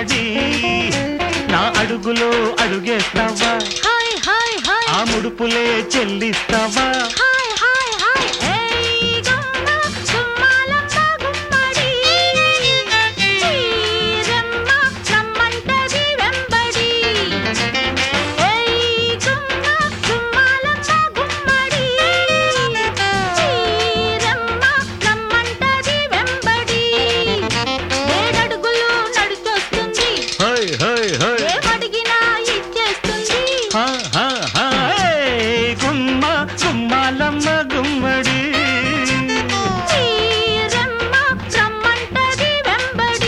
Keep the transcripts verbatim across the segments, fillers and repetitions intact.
గుమ్మడి నా అడుగులో అడుగేస్తావా ఆ ముడుపులే చెల్లిస్తావా గుమ్మ గుమ్మాలమ్మ గుమ్మడి రమ్మంటది వెంబడి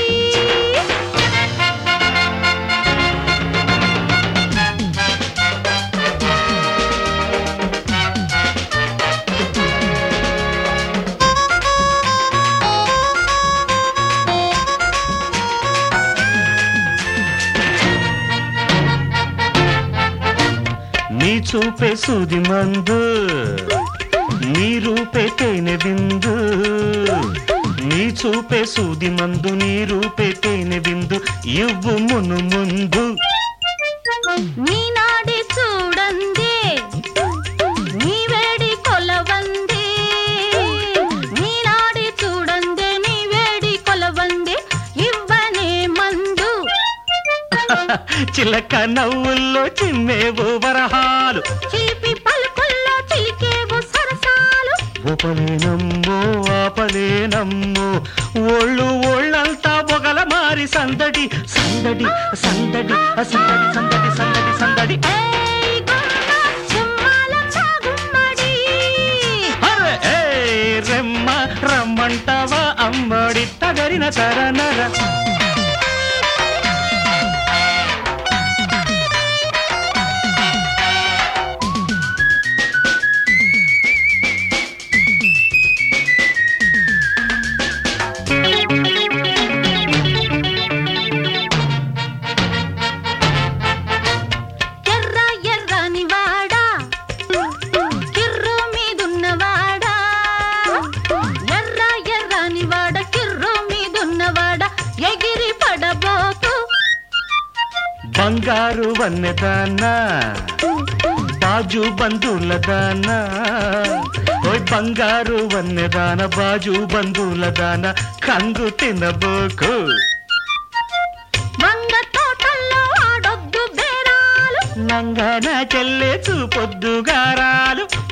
నీ చూపే సూది మందు నీ రూపే తేనె బిందు నీ చూపే సూది మందు నీ రూపే తేనె బిందు ఇవ్వు మును ముందు నీ నాడి చూడండి నీ వేడి కొలవంది నీ నాడి చూడండి నీ వేడి కొలవంది ఇవ్వనే మందు చిలక నవ్వుల్లో చిమ్మేవు వరహాలు చిలిపి పలుకుల్లో చిలికేవు సరసాలు ఉపలేనమ్మో ఆపలేనమ్మో ఒళ్ళు ఒళ్ళంతా బొగల మారి సందడి సందడి సందడి సందడి సందడి సందడి సందడి రెమ్మ రమ్మంటావా అమ్మడి తగరిన తరనర బంగారు వన్నెదానా బాజు బంధువులదానా ఓయ్ బంగారు వన్నెదాన బాజు బంధువులదాన కంగు తినబోకు వంగ తోటల్లో ఆడొద్దు బేరాలు నంగన చెల్లె చూపొద్దు గారాలు